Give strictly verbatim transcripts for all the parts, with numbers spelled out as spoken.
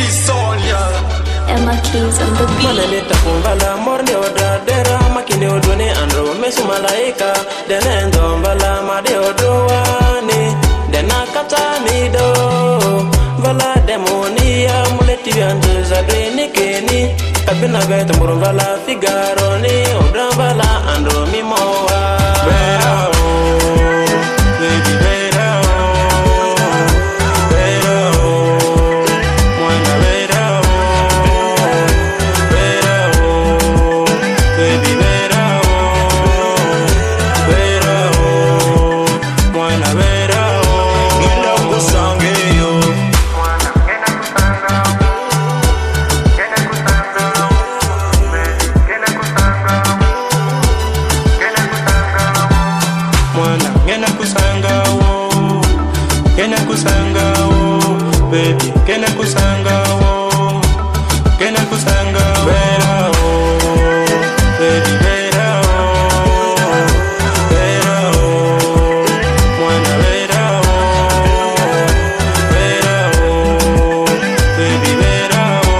Emma Keys on the beat. Manelita kumbala morne odadera makine odone andro mesu malaika denendo mbala made odowani denakatani do vala demonia muleti vyandu za dweni keni kabina gaitu murumvala figaro ni odambala andro mimowa Bera baby bera bera mwana bera bera baby bera bera mwana bera ngenda kusange yo mwana ngenda kusanga ngenda kusanga ngenda kusanga ngenda kusanga mwana ngenda kusanga wo ngenda kusanga wo baby ngenda kusanga wo ngenda kusanga bera wo baby bera wo bera wo mwana bera wo bera wo baby bera wo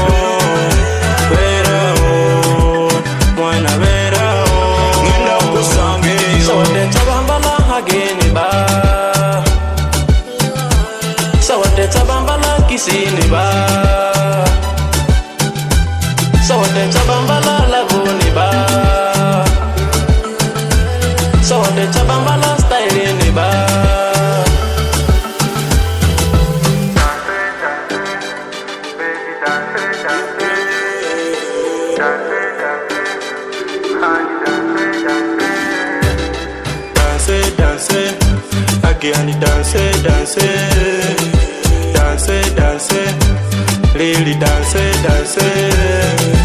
bera wo mwana bera wo ngenda kusange sawade tabambala hageni ba sawade tabambala kisini ba sawade tabambala laguni ba sawade tabambala style ni ba danse danse again danse danse danse danse really danse danse